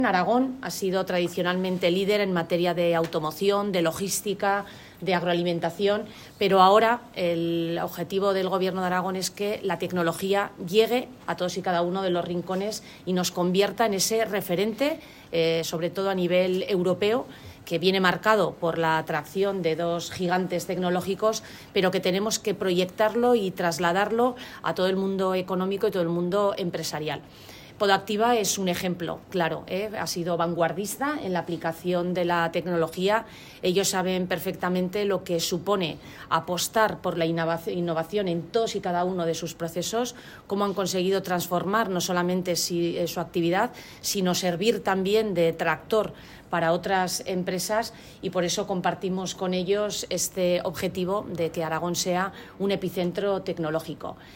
Aragón ha sido tradicionalmente líder en materia de automoción, de logística, de agroalimentación, pero ahora el objetivo del Gobierno de Aragón es que la tecnología llegue a todos y cada uno de los rincones y nos convierta en ese referente, sobre todo a nivel europeo, que viene marcado por la atracción de dos gigantes tecnológicos, pero que tenemos que proyectarlo y trasladarlo a todo el mundo económico y todo el mundo empresarial. Podactiva es un ejemplo, claro, ha sido vanguardista en la aplicación de la tecnología. Ellos saben perfectamente lo que supone apostar por la innovación en todos y cada uno de sus procesos, cómo han conseguido transformar no solamente su actividad, sino servir también de tractor para otras empresas, y por eso compartimos con ellos este objetivo de que Aragón sea un epicentro tecnológico.